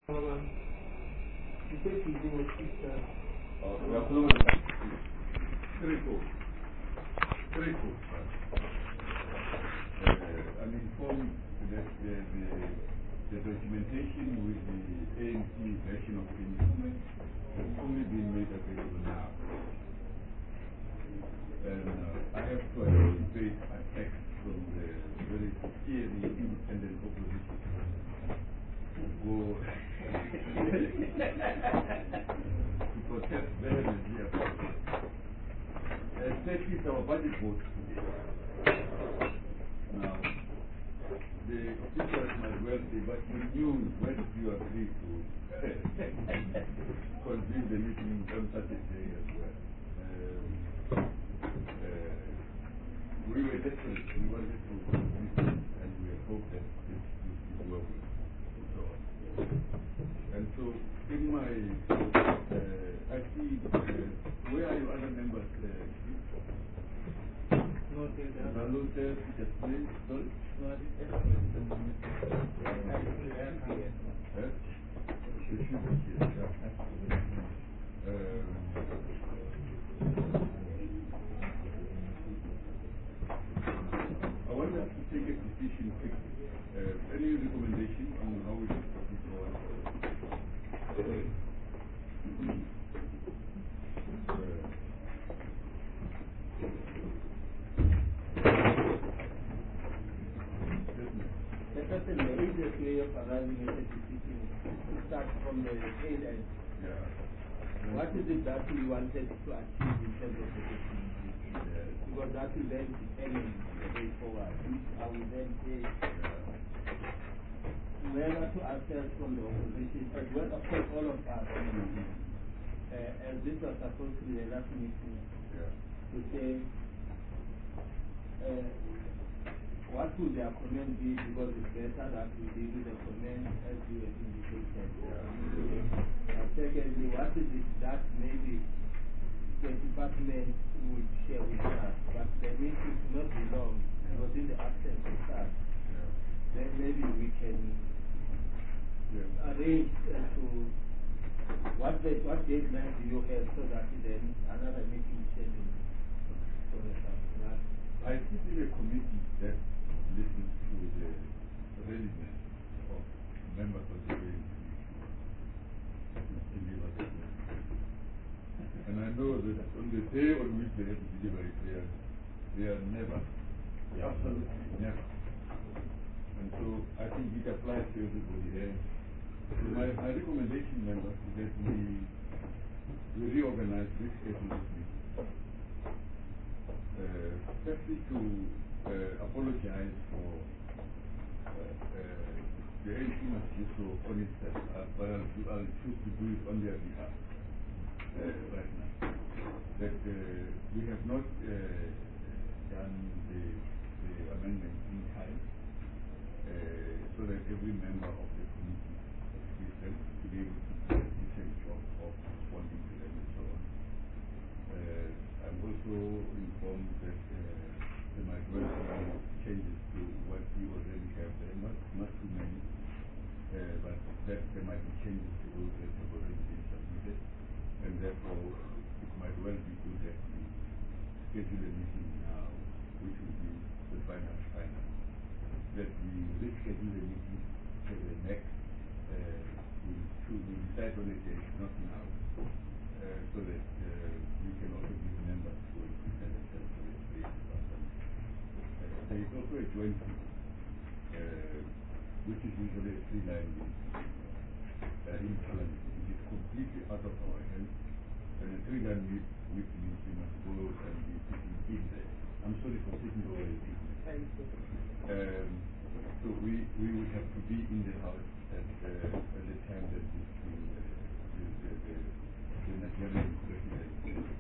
He said he's in a sister. We are following very cool. Very cool. I'm informed that the documentation with the ANC version of the document has only been made available now. And I have to anticipate attacks from the very fiercely independent opposition who to protest vehemently about it. That is our budget vote today. Now, the officials might well say, but you knew when you agreed to convene the meeting on such a day as well. We were desperate. We wanted to meet and we had hoped that this would work and so on. And so, in my, I see, where are your other members? Salute, just please, sorry? I want us to take a decision quickly. Any recommendation on how we should proceed forward? The easiest way of arriving at a decision to start from the tail end. Yeah. What is it that we wanted to achieve in terms of the decision? Because that will then determine the way forward. I will then say whether to assess from the opposition, as well, of course, all of us, as this was supposed to be the last meeting, to say what would their comment be, because it's better that we deal with the comment as you have indicated. Secondly, what is it that maybe the department would share with us, but the meeting should not be long, because in the absence of that, then maybe we can arrange to what deadline do you have so that then another meeting is scheduled for the start. I sit in a committee that listens to the readiness of members of the various committees to deliver the message. And I know that on the day on which they have to deliver it, they are never, absolutely never. And so I think it applies to everybody there. So my recommendation, members, is that we reorganize this schedule this meeting. Firstly, to apologize for the ANC must do so on itself, but I'll choose to do it on their behalf right now. That we have not done the amendment in time so that every member of the committee to be able to do a decent job of responding to them and so on. I'm also informed that there might well be changes to what we already have there, not too many, but that there might be changes to those that have already been submitted, and therefore it might well be good that we schedule a meeting now, which will be the final, that we reschedule the meeting for the next, we decide on a date, not now, so that we can also give members who will present themselves to the creative assembly. There is also a joint meeting, which is usually a 3-line meeting in Parliament. It is completely out of our hands, and a 3-line meeting means we must go and be sitting in there. I'm sorry for taking over the meeting. So we would have to be in the house at the time that the Nigerian president